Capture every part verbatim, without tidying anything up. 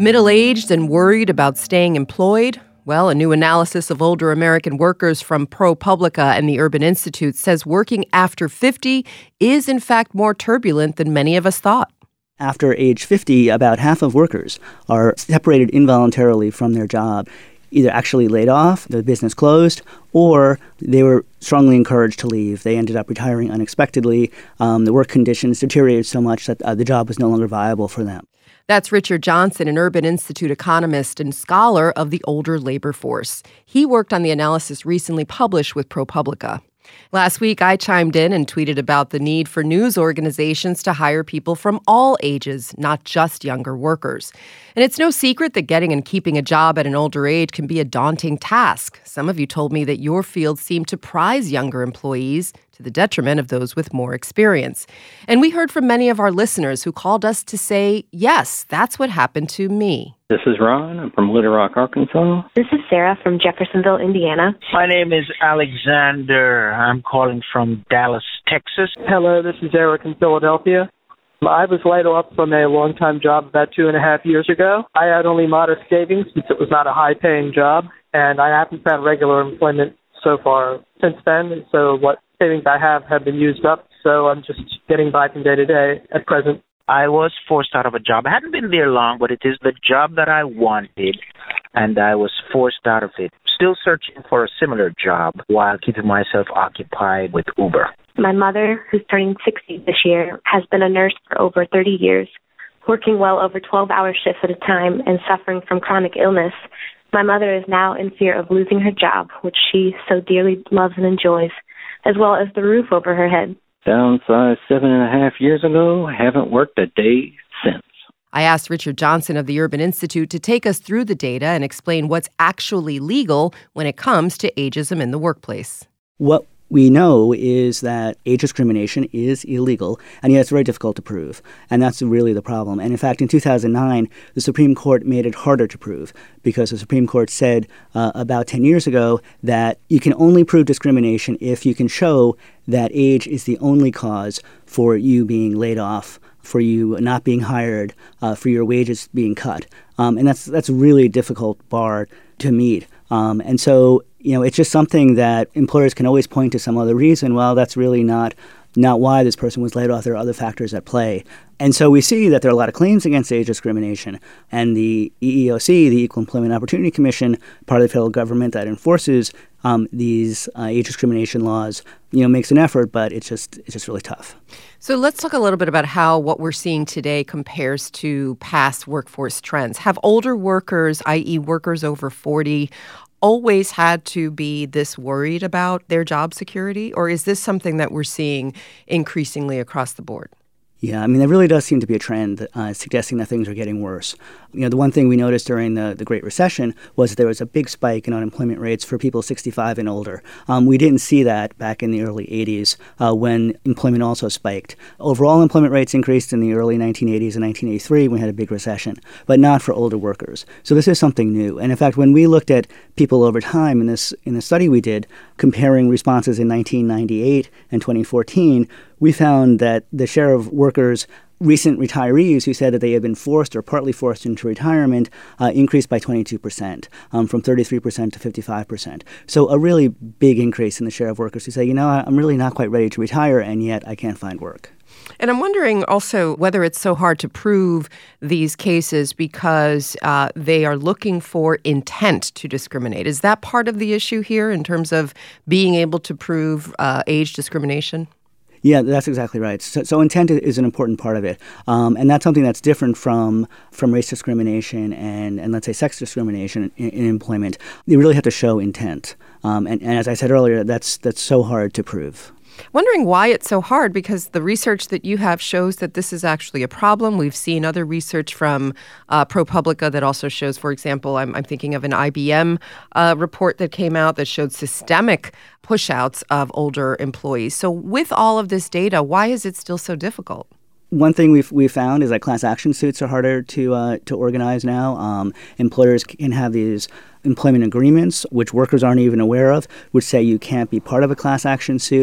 Middle-aged and worried about staying employed? Well, a new analysis of older American workers from ProPublica and the Urban Institute says working after fifty is, in fact, more turbulent than many of us thought. After age fifty, about half of workers are separated involuntarily from their job, either actually laid off, the business closed, or they were strongly encouraged to leave. They ended up retiring unexpectedly. Um, the work conditions deteriorated so much that uh, the job was no longer viable for them. That's Richard Johnson, an Urban Institute economist and scholar of the older labor force. He worked on the analysis recently published with ProPublica. Last week, I chimed in and tweeted about the need for news organizations to hire people from all ages, not just younger workers. And it's no secret that getting and keeping a job at an older age can be a daunting task. Some of you told me that your field seemed to prize younger employees to the detriment of those with more experience. And we heard from many of our listeners who called us to say, yes, that's what happened to me. This is Ron. I'm from Little Rock, Arkansas. This is Sarah from Jeffersonville, Indiana. My name is Alexander. I'm calling from Dallas, Texas. Hello, this is Eric in Philadelphia. I was laid off from a long-time job about two and a half years ago. I had only modest savings since it was not a high-paying job, and I haven't found regular employment so far since then. And so what savings I have have been used up, so I'm just getting by from day to day at present. I was forced out of a job. I hadn't been there long, but it is the job that I wanted, and I was forced out of it. Still searching for a similar job while keeping myself occupied with Uber. My mother, who's turning sixty this year, has been a nurse for over thirty years, working well over twelve-hour shifts at a time and suffering from chronic illness. My mother is now in fear of losing her job, which she so dearly loves and enjoys, as well as the roof over her head. Downsized seven and a half years ago. Haven't worked a day since. I asked Richard Johnson of the Urban Institute to take us through the data and explain what's actually legal when it comes to ageism in the workplace. What we know is that age discrimination is illegal, and yet it's very difficult to prove. And that's really the problem. And in fact, in two thousand nine, the Supreme Court made it harder to prove because the Supreme Court said uh, about ten years ago that you can only prove discrimination if you can show that age is the only cause for you being laid off, for you not being hired, uh, for your wages being cut. Um, and that's that's a really difficult bar to meet. Um, and so, you know, it's just something that employers can always point to some other reason. Well, that's really not not why this person was laid off. There are other factors at play. And so we see that there are a lot of claims against age discrimination. And the E E O C, the Equal Employment Opportunity Commission, part of the federal government that enforces um, these uh, age discrimination laws, you know, makes an effort, but it's just it's just really tough. So let's talk a little bit about how what we're seeing today compares to past workforce trends. Have older workers, that is workers over forty, always had to be this worried about their job security? Or is this something that we're seeing increasingly across the board? Yeah, I mean, there really does seem to be a trend uh, suggesting that things are getting worse. You know, the one thing we noticed during the, the Great Recession was that there was a big spike in unemployment rates for people sixty-five and older. Um, we didn't see that back in the early eighties uh, when employment also spiked. Overall employment rates increased in the early nineteen eighties and nineteen eighty-three when we had a big recession, but not for older workers. So this is something new. And in fact, when we looked at people over time in this in the study we did, comparing responses in nineteen ninety-eight and twenty fourteen, we found that the share of workers, recent retirees who said that they had been forced or partly forced into retirement, uh, increased by twenty-two percent, um, from thirty-three percent to fifty-five percent. So a really big increase in the share of workers who say, you know, I'm really not quite ready to retire, and yet I can't find work. And I'm wondering also whether it's so hard to prove these cases because uh, they are looking for intent to discriminate. Is that part of the issue here in terms of being able to prove uh, age discrimination? Yeah, that's exactly right. So, so intent is an important part of it. Um, and that's something that's different from from race discrimination and, and let's say, sex discrimination in, in employment. You really have to show intent. Um, and, and as I said earlier, that's that's so hard to prove. Wondering why it's so hard, because the research that you have shows that this is actually a problem. We've seen other research from uh, ProPublica that also shows, for example, I'm, I'm thinking of an I B M uh, report that came out that showed systemic push-outs of older employees. So with all of this data, why is it still so difficult? One thing we've we found is that class action suits are harder to uh, to organize now. Um, employers can have these employment agreements, which workers aren't even aware of, which say you can't be part of a class action suit.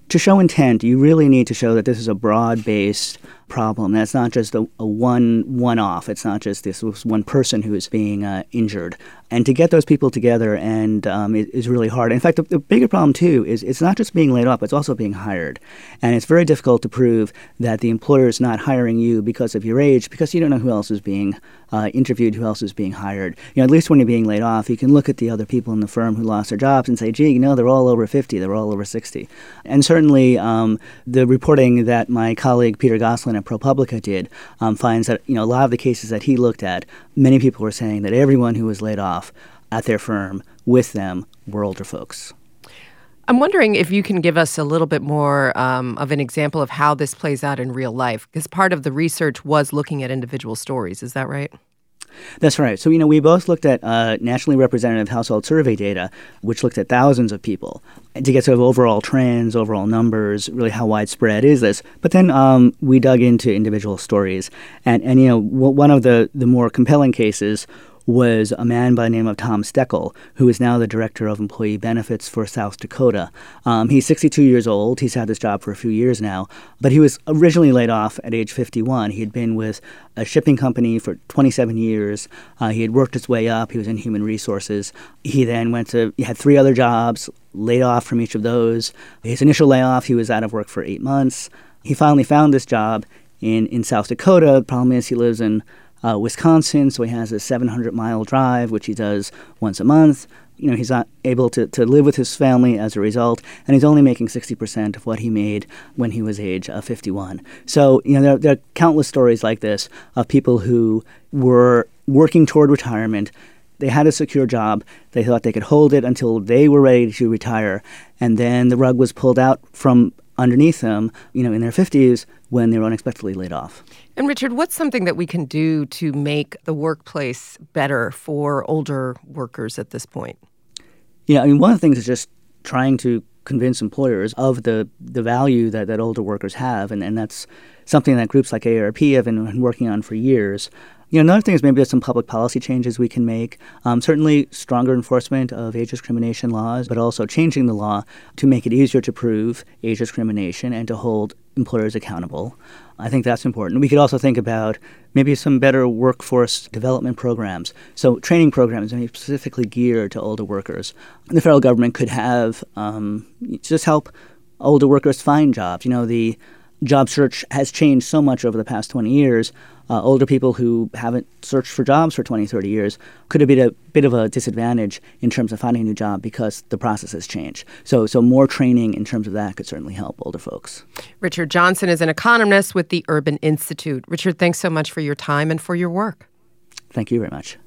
to show intent, you really need to show that this is a broad-based problem. That's not just a, a one one-off. It's not just this one person who is being uh, injured. And to get those people together and um, it, is really hard. In fact, the, the bigger problem, too, is it's not just being laid off, it's also being hired. And it's very difficult to prove that the employer is not hiring you because of your age, because you don't know who else is being uh, interviewed, who else is being hired. You know, at least when you're being laid off, you can look at the other people in the firm who lost their jobs and say, gee, you know, they're all over fifty, they're all over sixty. And certainly um, the reporting that my colleague Peter Gosselin at ProPublica did um, finds that, you know, a lot of the cases that he looked at, many people were saying that everyone who was laid off at their firm with them were older folks. I'm wondering if you can give us a little bit more um, of an example of how this plays out in real life, because part of the research was looking at individual stories. Is that right? That's right. So, you know, we both looked at uh, nationally representative household survey data, which looked at thousands of people to get sort of overall trends, overall numbers, really how widespread is this. But then um, we dug into individual stories. And, and you know, w- one of the, the more compelling cases was a man by the name of Tom Steckel, who is now the director of employee benefits for South Dakota. Um, he's sixty-two years old. He's had this job for a few years now, but he was originally laid off at age fifty-one. He had been with a shipping company for twenty-seven years. Uh, he had worked his way up. He was in human resources. He then went to, he had three other jobs, laid off from each of those. His initial layoff, he was out of work for eight months. He finally found this job in, in South Dakota. The problem is he lives in Uh, Wisconsin, so he has a seven hundred mile drive, which he does once a month. You know, he's not able to, to live with his family as a result, and he's only making sixty percent of what he made when he was age uh, fifty-one. So, you know, there, there are countless stories like this of people who were working toward retirement. They had a secure job. They thought they could hold it until they were ready to retire, and then the rug was pulled out from underneath them, you know, in their fifties when they were unexpectedly laid off. And Richard, what's something that we can do to make the workplace better for older workers at this point? Yeah, I mean, one of the things is just trying to convince employers of the, the value that, that older workers have, and, and that's something that groups like A A R P have been working on for years. You know, another thing is maybe there's some public policy changes we can make. Um, certainly stronger enforcement of age discrimination laws, but also changing the law to make it easier to prove age discrimination and to hold employers accountable. I think that's important. We could also think about maybe some better workforce development programs. So training programs maybe specifically geared to older workers. And the federal government could have um, just help older workers find jobs. You know, the job search has changed so much over the past twenty years. Uh, older people who haven't searched for jobs for twenty, thirty years could have been a bit of a disadvantage in terms of finding a new job because the process has changed. So so more training in terms of that could certainly help older folks. Richard Johnson is an economist with the Urban Institute. Richard, thanks so much for your time and for your work. Thank you very much.